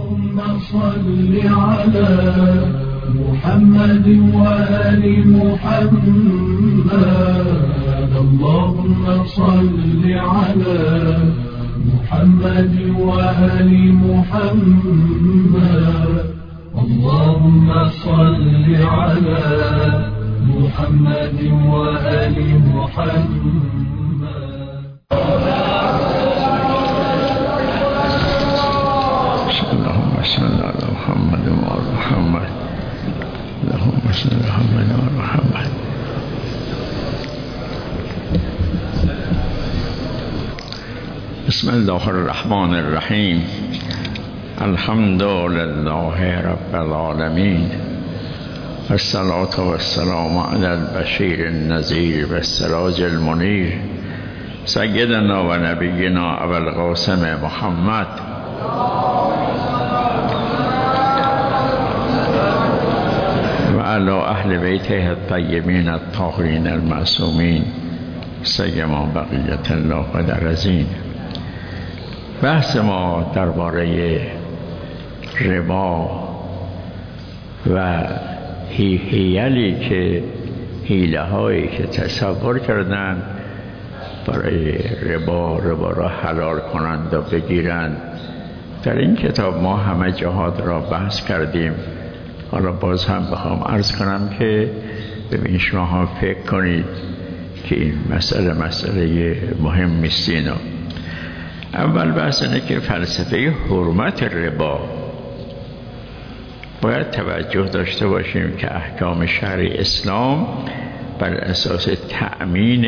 اللهم صل على محمد وآل محمد اللهم صل على محمد وآل محمد اللهم صل على محمد وآل محمد. اللهم صل على محمد وآل محمد اللهم صل على محمد وآل محمد. بسم الله الرحمن الرحیم. الحمد لله رب العالمین والصلاة والسلام علی البشیر النذیر والسراج المنیر سیدنا و نبینا ابو القاسم محمد و علی اهل بیته الطیبین الطاهرین المعصومین سیما بقیت الله و درزین. بحث ما درباره ربا و حیلی که حیله هایی که تصور کردن برای ربا را حلال کنند و بگیرند، در این کتاب ما همه جهات را بحث کردیم. حالا باز هم بخوام عرض کنم که ببین شما هم فکر کنید که این مسئله مهم است. اول بحث اینه که فلسفه حرمت ربا باید توجه داشته باشیم که احکام شرع اسلام بر اساس تأمین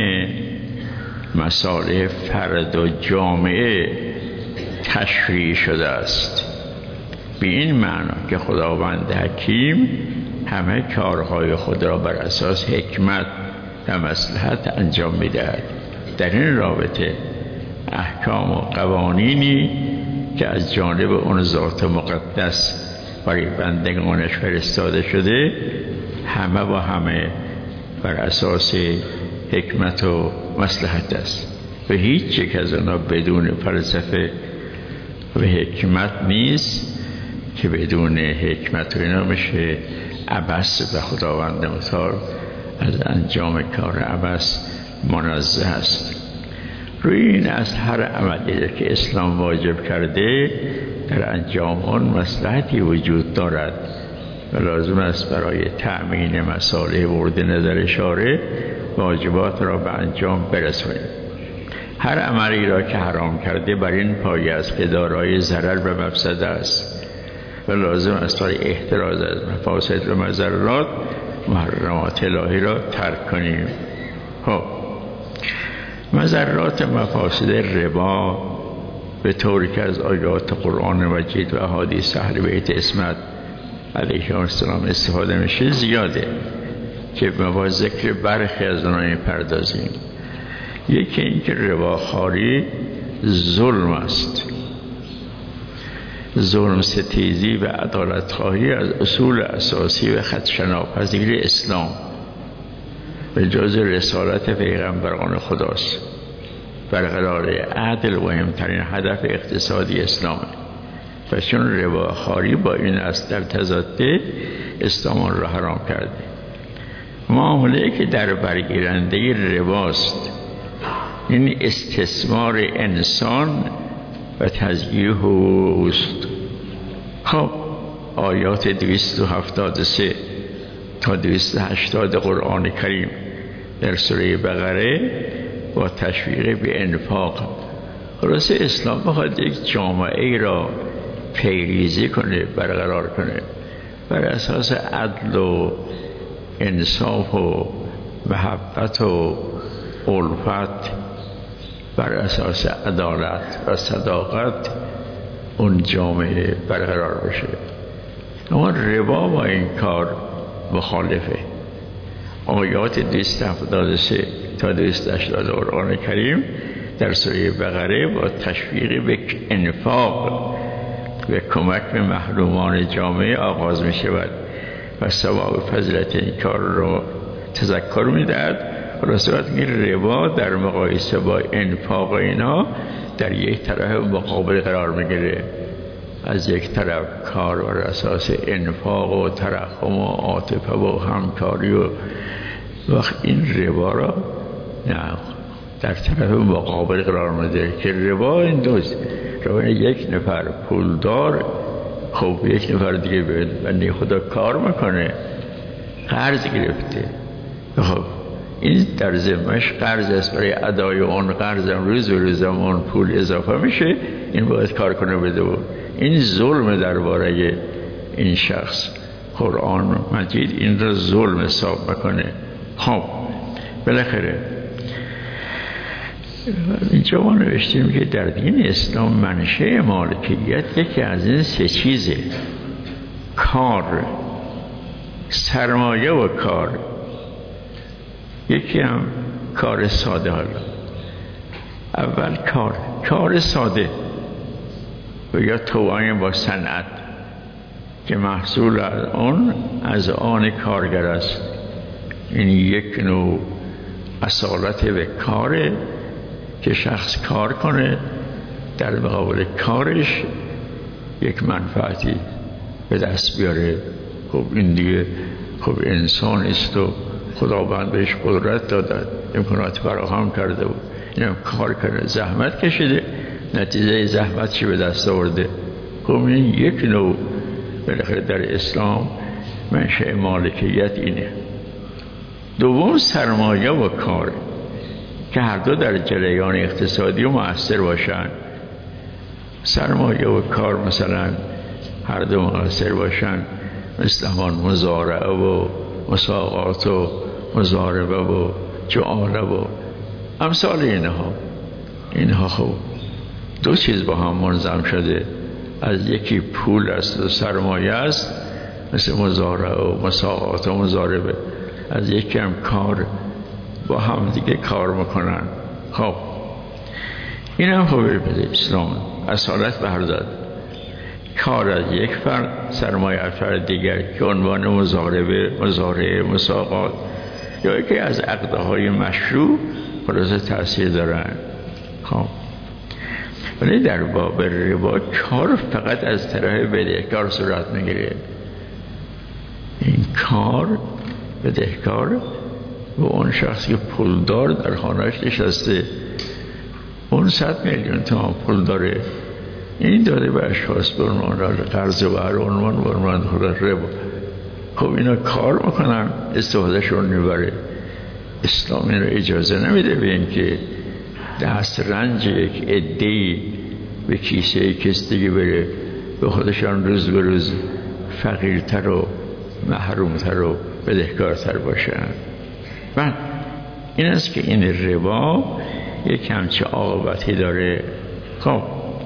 مصالح فرد و جامعه تشریع شده است، به این معنا که خداوند حکیم همه کارهای خود را بر اساس حکمت و مصلحت انجام می‌دهد. در این رابطه احکام و قوانینی که از جانب اون ذات مقدس برای بندگانش فرستاده شده همه و همه بر اساس حکمت و مصلحت است و هیچ یک از آنها بدون فلسفه و حکمت نیست که بدون حکمت و اینا میشه عبث و خداوند متعال از انجام کار عبث منزه است. روی این از هر عملی که اسلام واجب کرده در انجام آن مصلحتی وجود دارد و لازم است برای تأمین مصالح مورد نظر شارع واجبات را به انجام برسانیم. هر عملی را که حرام کرده بر این پایه است که دارای ضرر و مفسده است و لازم است برای احتراز از مفاسد و مضرات محرمات الهی را ترک کنیم. مضرات مفاسد ربا به طوری که از آیات قرآن مجید و احادیث اهل بیت عصمت علیهم السلام استفاده میشه زیاده که ما ذکر برخی از آنها می‌پردازیم. یکی این که رباخواری ظلم است. ظلم ستیزی و عدالت خواهی از اصول اساسی و خدشه‌ناپذیر اسلام به جز رسالت پیغمبران خداست. برقرار عدل مهمترین هدف اقتصادی اسلامه و چون رباخواری با این است در تضاده اسلام آن را حرام کرده. معامله‌ای که در برگیرنده رباست، این استثمار انسان و تضییع حقوقست. آیات 273 تا 280 قرآن کریم در سوره بقره با تشویق به انفاق. خلاصه اسلام بخواد یک جامعه ای را پیریزی کنه، برقرار کنه بر اساس عدل و انصاف و محبت و الفت، بر اساس عدالت و صداقت اون جامعه برقرار بشه. اما ربا با این کار مخالفه. آیات 273 تا 280 قرآن کریم در سوره بقره با تشویق به انفاق و کمک به محرومان جامعه آغاز می شود و ثواب فضیلت این کار را تذکر می دهد. خلاصه این ربا در مقایسه با انفاق اینا در یک طرف مقابل قرار می گیره از یک طرف کار بر اساس انفاق و ترحم و عاطفه و همکاری و وقت این ربا را نه در طرف مقابل قرار میده که ربا این دوست ربا یک نفر پولدار خب یک نفر دیگه بنده خدا کار میکنه قرض گرفته خب این در ذمه‌اش قرض است برای ادای اون قرض هم روز به روز اون پول اضافه میشه این باید کار کنه بده بود این ظلم درباره این شخص قرآن مجید این را ظلم حساب میکنه خب بالاخره اینجا ما نوشتیم که در دین اسلام منشأ مالکیت یکی از این سه چیزه کار سرمایه و کار یکی هم کار ساده حالا اول کار ساده و یا توأم با صنعت که محصول از آن کارگر است این یک نوع اصالت به کاره که شخص کار کنه در مقابل کارش یک منفعتی به دست بیاره خب این دیگه خب انسان است و خداوند بهش قدرت داده امکانات فراهم کرده بود اینم کار کرده زحمت کشیده نتیجه زحمت چی به دست آورده خب این یک نوع بالاخره در اسلام منشأ مالکیت اینه دوم سرمایه و کار که هر دو در جریان اقتصادی و مؤثر باشن سرمایه و کار مثلا هر دو مؤثر باشن مثل همان مزارعه و مساقات و مزاربه و جعاله و امثال اینها خب دو چیز با هم منظم شده از یکی پول است و سرمایه است مثل مزارعه و مساقات و مزاربه از یکی هم کار با هم دیگه کار میکنن خب این هم خب بده اسلام اصالت بهر داد کار از یک فرد سرمایه از فرد دیگر که عنوان مزارعه مساقات یا یکی از عقدهای مشروع خلاصه تأثیر دارن خب ولی در باب ربا کار فقط از طرف بدهکار صورت میگیره این کار بدهکار و اون شخصی که پولدار در خانه‌اش نشسته اون 100 میلیون تومان پول داره این داده به اشخاص به عنوان قرض و هر عنوان به عنوان ربا خب اینا کار میکنن استفادهشون میبره اسلام این رو اجازه نمیده به این که دست رنج یک عده‌ای به کیسه کس دیگه بره به خودشان روز به روز فقیرتر و محرومتر و بدهکارتر باشن و این است که این ربا یک همچه عاقبتی داره خب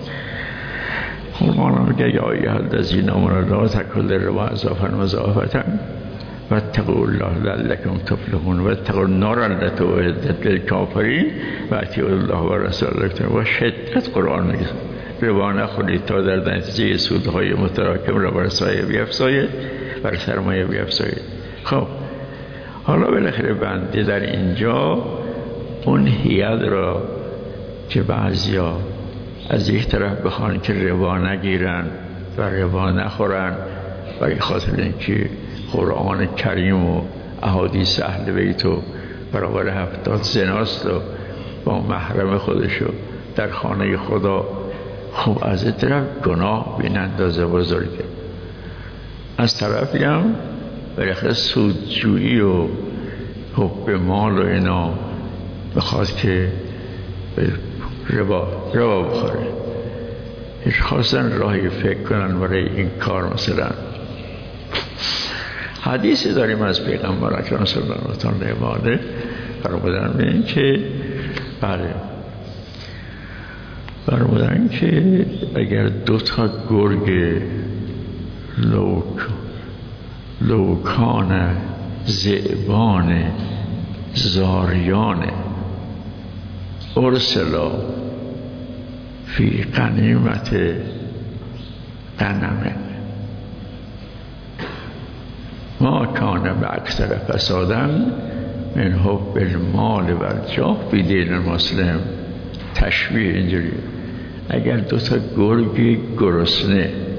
قرآن میگه یا ایها الذین آمنوا لا تأکلوا الربا اضعافا مضاعفة واتقوا الله لعلکم تفلحون واتقوا النار التي اعدت للکافرین واطیعوا الله و رسوله و شدت قرآن میگه ربا نخورید تا در نتیجه سودهای متراکم را بر سایه بیفزایید بر سرمایه بیفزایید خب حالا بالاخره بنده در اینجا اون حیاد را که بعضیا از یک طرف بخوان که ربا نگیرن و ربا نخورن برای خاطر اینکه قرآن کریم و احادیث اهل بیت و برابر 70 زناست و با محرم خودشو در خانه خدا خب از این طرف گناه بین اندازه بزرگه از طرفی هم بالاخره سودجویی و حب مال و اینا بخواد که ربا بخوره خواستن راهی فکر کنن برای این کار مثلا حدیثی داریم از پیغمبر اکرم صلی الله علیه و آله فرمودن به این که فرمودن که اگر 2 گرگ لوکان ذئبان زاریان ارسلا فی غنیمت غنم ما کان به اکثر فسادن من حب المال و الجاه فی دین مسلم تشبیه اینجوری اگر 2 گرگ گرسنه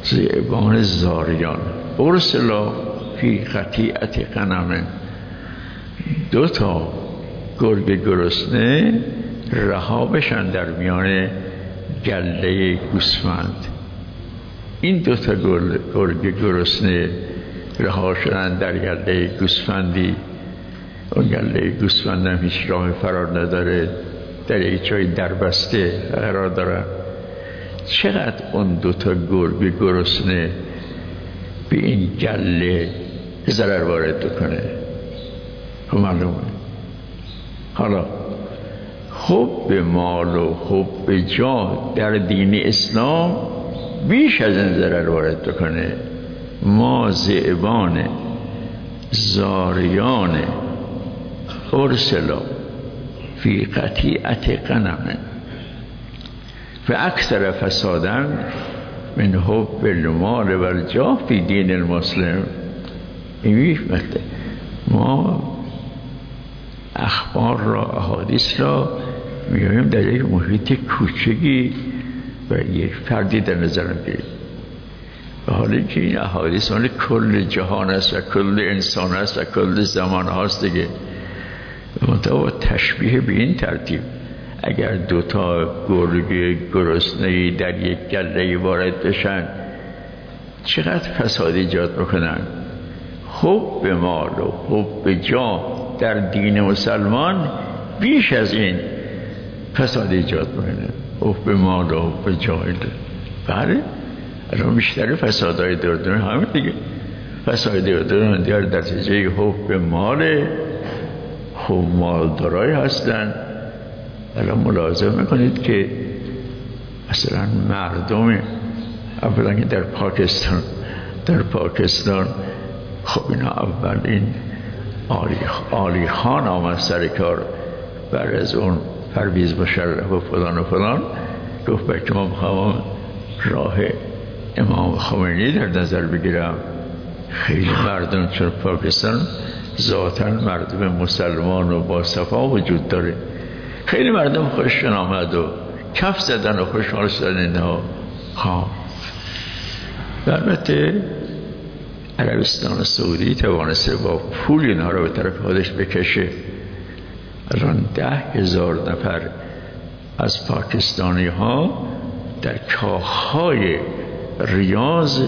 ذئبان زاریان. ارسلا فی قطیعة غنم، 2 گرگ گرسنه رها بشن در میان گله گوسفند. این 2 گرگ گرسنه رها شدن در گله گوسفندی. اون گله گوسفند هم هیچ راه فرار نداره، در یک جای دربسته قرار دارن. چقدر اون 2 گرگ گرسنه به این گله ضرر وارد بکنه؟ معلومه. حالا حب مال و حب جاه در دین اسلام بیش از این ضرر وارد بکنه. ما ذئبان زاریان ارسلا فی قطیعة غنم و اکثر فسادا من حب المال و الجاه فی دین المسلم. این ما اخبار را، احادیث را میایم در یک محیط کوچکی و یک فردی در نظر میگیریم، و حالا که این احادیث مال کل جهان است و کل انسان است و کل زمان هاست دیگه. منتها با تشبیه به این ترتیب، اگر 2 گرگ گرسنه‌ای در یک گله وارد بشن چقدر فساد ایجاد بکنن. حب مال و حب جاه در دین مسلمان بیش از این فساد ایجاد میکنه. حب مال و حب جاه. بله الان بیشتر فسادهای در دنیا همین دیگه. فساد در دنیا در نتیجه حب مال، خب مالدارای هستن. الان ملاحظه میکنید که مثلا مردم اولا در پاکستان خب اینا اول این علی خان آمد سر کار، بعد از اون پرویز مشرف و فلان و فلان، گفت که ما میخوام راه امام خمینی در نظر بگیرم. خیلی مردم، چون پاکستان ذاتاً مردم مسلمان و با صفا وجود داره، خیلی مردم خوششون آمد و کف زدن و خوشحال شدن اینها. البته عربستان سعودی توانسته با پول اینها رو به طرف خودش بکشه. الان 10,000 نفر از پاکستانی ها در کاخهای ریاض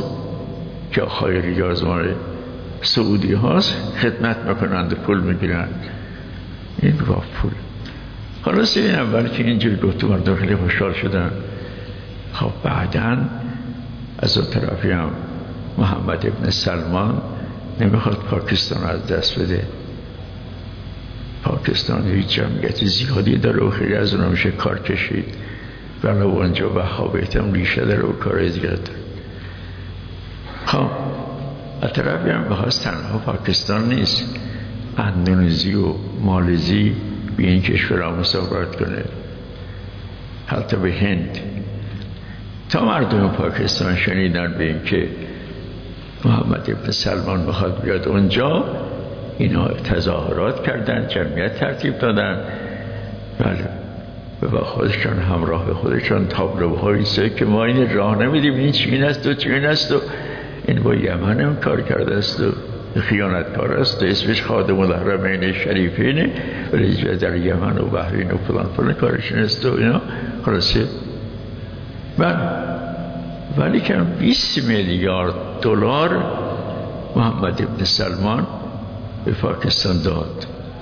مال سعودی هاست خدمت میکنند و پول میگیرند. این با پول. خلاص این اول که اینجوری گفت مردم خیلی خوشحال شدن. خب بعداً از اون طرفی هم محمد ابن سلمان نمیخواد پاکستان از دست بده. پاکستان هیچ جمعیت زیادی داره و خیلی از اونها میشه کار کشید، ولی اونجا وهابیت هم ریشه داره و کار زیاد داره. خب از طرفی هم بخواست تنها پاکستان نیست، اندونزی و مالزی به این کشورها مسافرت کنه، حتی به هند. تا مردم پاکستان شنیدن به این که محمد ابن سلمان بخواد بیاد اونجا، اینا تظاهرات کردن، جمعیت ترتیب دادن، بله، و با خودشان همراه خودشان تابلوهایی سه که ما این راه نمیدیم، این چین است و چین است و این با یمن هم کار کرده است و خیانتکار است و اسمش خادم الحرمین شریفینه، ولی در یمن و بحرین و فلان کارشون است و اینا. خلاصه ولی که 20 میلیارد دلار محمد ابن سلمان به پاکستان داد.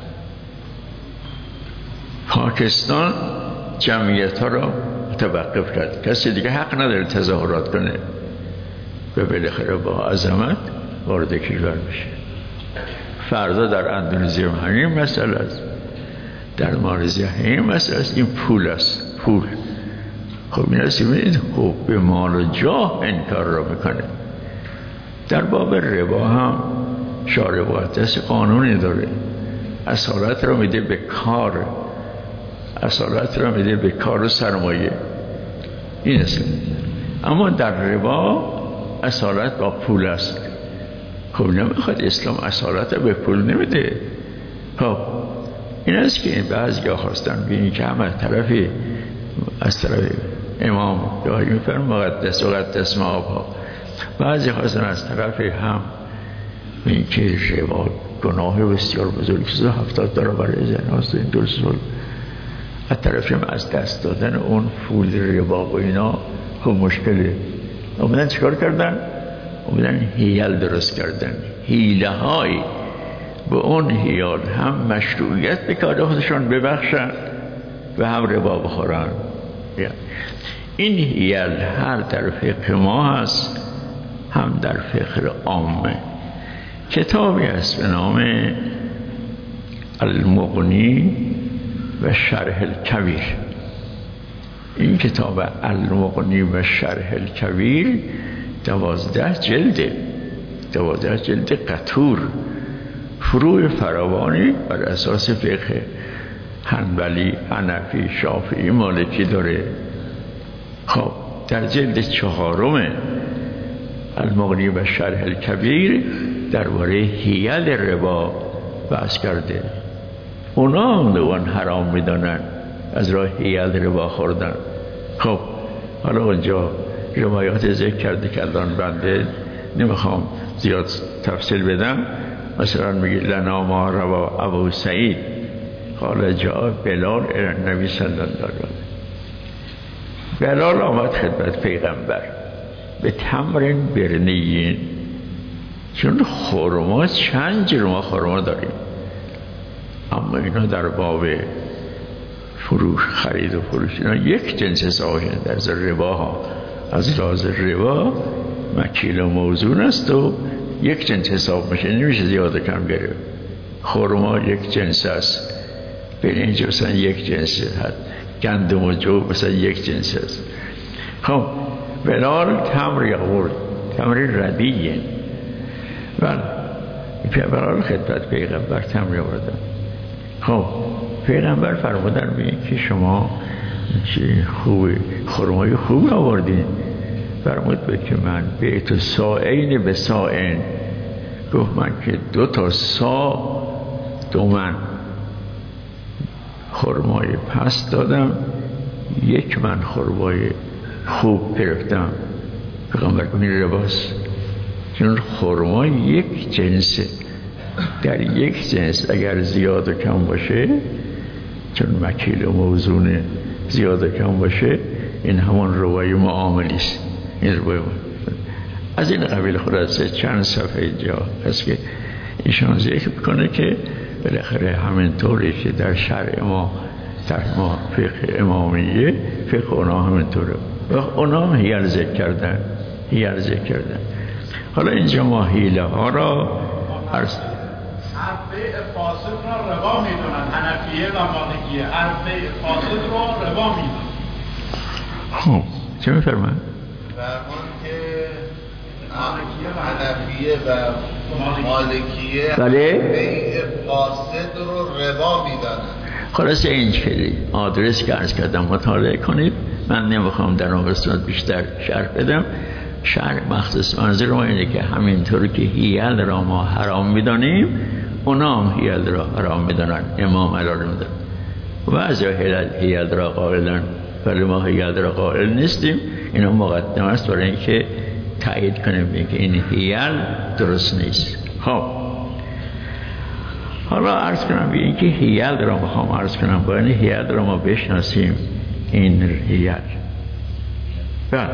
پاکستان جمعیت ها را متوقف کرد، کسی دیگه حق نداره تظاهرات کنه و بالاخره با عظمت وارد کشور بشه. فردا در اندونزی هم همین مسئله است، در مالزی همین مسئله است. این پول است، پول. خب این است این حب مال و جاه این کار را میکنه. در باب ربا هم شارع مقدس قانونی داره، اصالت را میده به کار، اصالت را میده به کار و سرمایه، این است. اما در ربا اصالت با پول است. خب نمیخواد اسلام اصالت را به پول نمیده. خب این است که این بعضی ها خواستن بینی که هم از طرف امام گاهی میفرماید مقدس مآبها، بعضی خواستن از طرف هم این که ربا گناه بسیار بزرگ 70 برابر زناست، این درست از طرف هم از دست دادن اون پول ربا و اینا خب مشکله. اومدن چیکار کردن؟ اومدن حیل درست کردن، حیله های به اون حیال هم مشروعیت به کار خودشون ببخشن و هم ربا بخورن. این حیل هر در فقه ما هست هم در فقه عامه. کتابی است به نام المغنی و شرح الکبیر. این کتاب المغنی و شرح الکبیر 12 جلد قطور، فروع فراوانی بر اساس فقه حنبلی، حنفی، شافعی، مالکی داره. خب در جلد 4 المغنی و شرح الکبیر درباره حیل ربا بحث کرده. اونا هم اون حرام میدانن از راه حیل ربا خوردن. خب حالا اونجا روایات ذکر کرده که الان بنده نمیخوام زیاد تفصیل بدم. مثلا میگه لنا ما روا ابو سعید قال جاء بلال الی النبی صلی الله علیه و بلال آمد خدمت پیغمبر به تمر برنیین، چون خرما چند جور ما خرما داریم، اما اینا در باب فروش، خرید و فروش اینا یک جنس حسابشن. در ربا ها از لحاظ ربا مکیل و موزون است و یک جنس حساب میشه، نمیشه زیاد و کم گرفت. خرما یک جنس است، برنج مثلا یک جنس هست، گندم و جو مثلا یک جنس است. خب بلال تمر آورد، تمر ردیه. بله بلال خدمت پیغمبر تمر آوردن. خب پیغمبر فرمودن میگه که شما چه خوبه، خرمای خوب آوردین. فرمود به که من به تو ساعین به ساعین، گفت من که 2 سا 2 من خرمای پس دادم، 1 من خرمای خوب گرفتم. پیغمبر گفت این رباست، چون خرما یک جنسه. در یک جنس اگر زیاد و کم باشه، چون مکیل و موزون زیاد و کم باشه، این همون روای معاملی است. این روای از این قبیل خلاصه چند صفحه جا هست که ایشان ذکر کنه که بالاخره همینطوری که در شرع ما، در ما فقه امامیه، فقه اونا همینطوره و اونا هم حیل ذکر کردن. حالا اینجا ما حیله ها را عرض حرفه فاسد را ربا میدونن، حنفیه و مالکیه حرفه فاسد را ربا میدونن. خب چه میفرمان؟ فرمان که حنفیه و مالکیه بله؟ بیع فاسد رو ربا میدانن. خلاصه این چیزی آدرس که عرض کردم مطالعه کنید. من نمیخوام در اون قسمت بیشتر شرح بدم. شرح مخصوص منظور ما اینه که همینطور که حیل را ما حرام میدانیم، اونا هم حیل را حرام میدانن، امام حلال میدانن. و از حیل را قائلن، ولی ما حیل را قائل نیستیم. اینا مقدم است برای اینکه تایید کنیم که این حیل درست نیست. خب حالا عرض کنم به این که حیل را میخوام عرض کنم، با این حیل را ما بشناسیم. این حیل بله.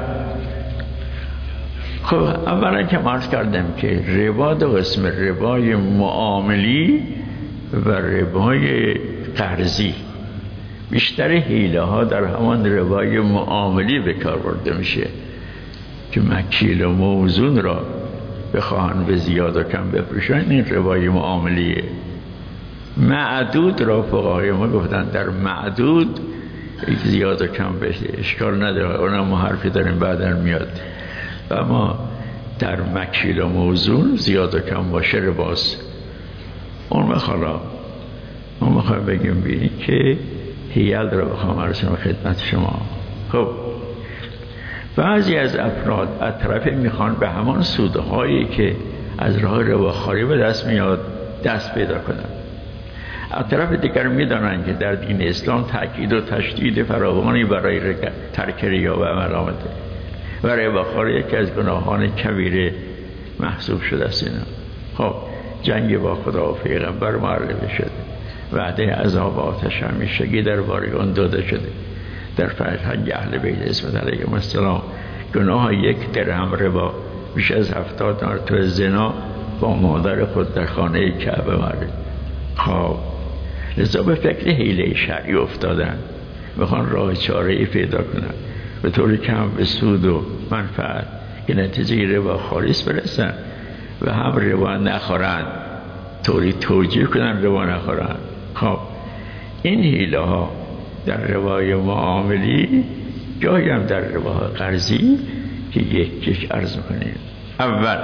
خب اولا که عرض کردم که ربا 2 قسم، ربای معاملی و ربای قرضی. بیشتر حیله ها در همان ربای معاملی به کار برده میشه که مکیل و موزون را بخواهن به زیاد و کم بفروشن. این ربای معاملیه. معدود را فقهای ما گفتن در معدود زیاد و کم بشه، اشکال نداره، اونم ما حرفی داریم بعدا میاد. و ما در مکیل و موزون زیاد و کم باشه رباست. اون مخالا ما میخوایم بگیم بینید که حیل را بخوام ارسیم خدمت شما. خب بعضی از افراد اطرافی میخوان به همان سودهایی که از راه رباخواری به دست میاد دست پیدا کنن. از طرف دیگر میدانند که در دین اسلام تأکید و تشدید فراوانی برای ترک ریا و ملامت و رباخوار یکی از گناهان کبیره محسوب شده است. خب جنگ با خدا و پیغمبر معرفی شده، وعده عذاب آتش همیشگی درباره آن داده شده. در فرهنگ اهل بیت اسمت علیهم السلام گناه 1 درهم ربا بیش از 70 مرتبه زنا با مادر خود در خانه کعبه معرفی. خب لذا به فکر حیله شرعی افتادن، میخوان راه چاره‌ای پیدا کنن به طوری که هم به سود و منفعت که نتیجه ربا خالص برسن و هم ربا نخورن، طوری توجیه کنن ربا نخورن. خب این حیله ها در روای معاملی، جایی هم در روای قرضی که یک عرض میکنیم. اول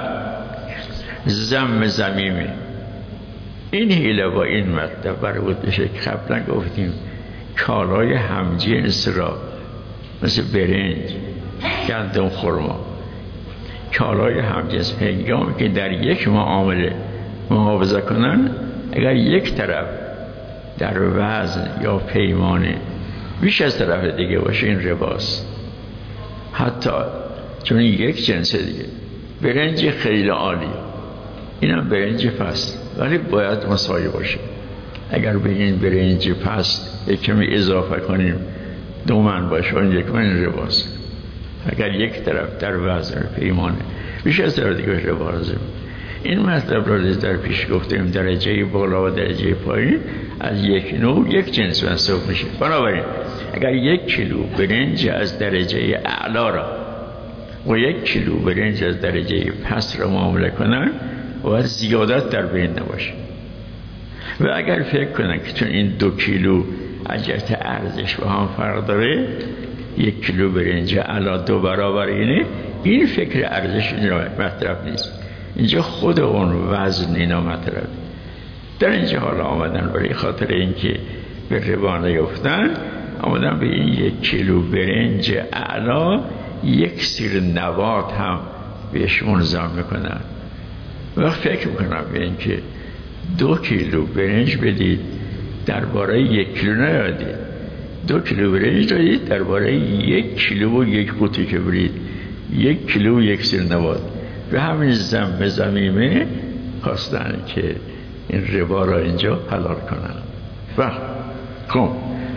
ذم ذمیمه. این حیله با این مطلب مربوط بشه که قبلا گفتیم کالای همجنس را مثل برنج، گندم، خرما، کالای همجنس هنگامی که در یک معامله محافظه کنن، اگر یک طرف در وزن یا پیمانه بیش از طرف دیگه باشه این رباست. حتی چون یک جنس دیگه، برنج خیلی عالی، اینم برنج پست، ولی باید مساوی باشه. اگر به این برنج پست یک کمی اضافه کنیم 2 من باشه، اون 1 من رباست. اگر یک طرف در وزن پیمانه بیش از طرف دیگه ربا لازم. این مطلب را در پیش گفتیم درجه بالا و درجه پایین از یک نوع یک جنس محسوب میشه. بنابراین اگر 1 کیلو برنج از درجه اعلا را و 1 کیلو برنج از درجه پست را معامله کنن، باید زیادت در بین نباشه. و اگر فکر کنن که چون این 2 کیلو از جهت ارزش با هم فرق داره، 1 کیلو برنج اعلا 2 برابر اینه، این فکر ارزش این را مطرح نیست. اینجا خود اون وزن اینا مطرح. در اینجا حالا آمدن برای خاطر اینکه به ربا نیفتن، آمدن به این 1 کیلو برنج اعلا 1 سیر نبات هم بهش منظم میکنن. وقت فکر میکنم به اینکه 2 کیلو برنج بدید درباره 1 کیلو نیادید، 2 کیلو برنج دادید درباره 1 کیلو و 1 قوطی که برید 1 کیلو و 1 سیر نبات. به همین ذمیمه خواستن که این ربا را اینجا حلال کنن. و خب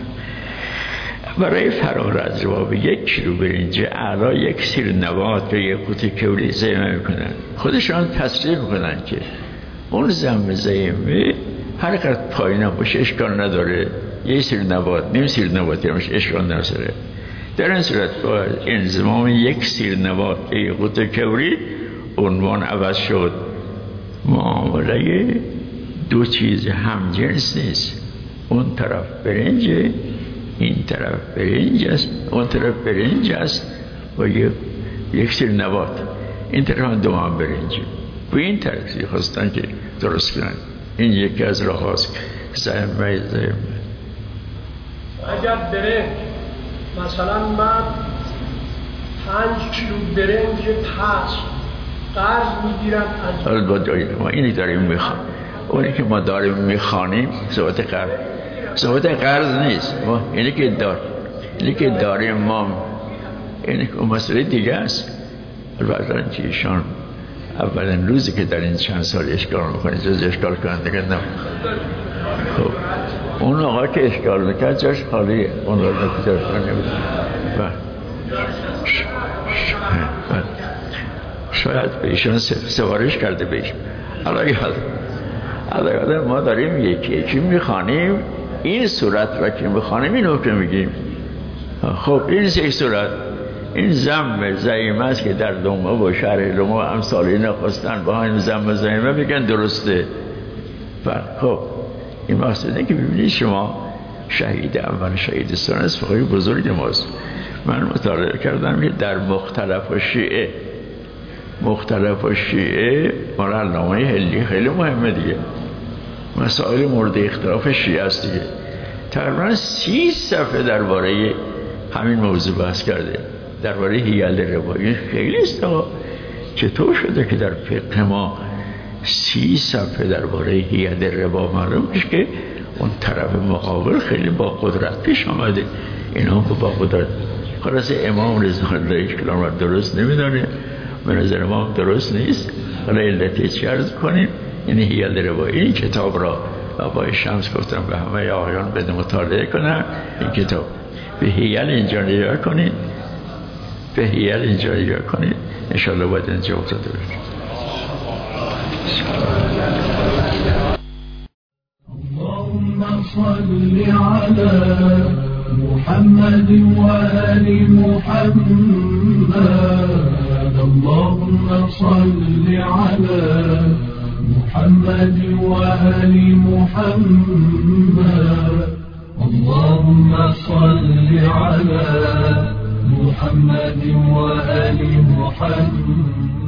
برای فرار از ربا به 1 کیلو برنج اعلا 1 سیر نبات و 1 قوطی کبری ذمیمه میکنن. خودشان تصریح میکنن که اون ذمیمه هر قدر پایین باشه اشکال نداره، 1 سیر نبات، نیم سیر نباتی همش اشکال نداره. در این صورت با انضمام 1 سیر نبات و 1 قوطی کبری عنوان عوض شد. معامله 2 چیز همجنس نیست. اون طرف برنج، این طرف برنج است، اون طرف برنج است و 1 سیر نبات، این طرف هم 2 هم برنج. و این طرفی خواستن که درست کنن. این یکی از راه هاست. ذمیمه اگر برنج مثلا من 5 کیلو برنج پس قرض میگیرم از ما اینی داریم میخوانیم، اونی که ما داریم میخوانیم صحبت قرض نیست. ما اینی که داریم ما، اینی که مسئله دیگه است. البته که ایشان اولین روزی که در این چند سال اشکال میکنه جز اشکال کننده نه. خب اون آقا که اشکال میکرد جاش خالیه، اون رو جاش نمیده. شاید به ایشان سفارش کرده به ایشان. حالا ما داریم یکی میخوانیم، این صورت را که میخوانیم این حکم میگیم. خب این 3 صورت، این ذمیمه است که در دمه و شهر لما امثالی نخواستن با این ذمیمه بگن درسته. خب این مقصده که ببینید شما شهید اول شهید ثانی از فقهای بزرگ ماست. من مطالعه کردم که در مختلف و شیعه مال علامه حلی خیلی مهمه دیگه، مسائل مورد اختلاف شیعه است دیگه. تقریبا 30 صفحه درباره همین موضوع بحث کرده، درباره حیل ربا. این خیلی است. چطور شده که در فقه ما 30 صفحه درباره حیل ربا معلوم میشه که اون طرف مقابل خیلی با قدرت پیش آمده، اینا هم با قدرت. خلاص امام رضا الله کلام درست نمیدانه، به نظر امام درست نیست. حالا علتی چی عرض کنیم؟ یعنی هیل روایی این کتاب را آقای شمس گفتم به همه آقایان بده مطالعه کنن. این کتاب به هیل اینجا نگاه کنید، به هیل اینجا نگاه کنید، انشاءالله باید اینجا افتاده بشه. اللهم صل على محمد وآل محمد. اللهم صل على محمد وآل محمد. اللهم صل على محمد وآل محمد.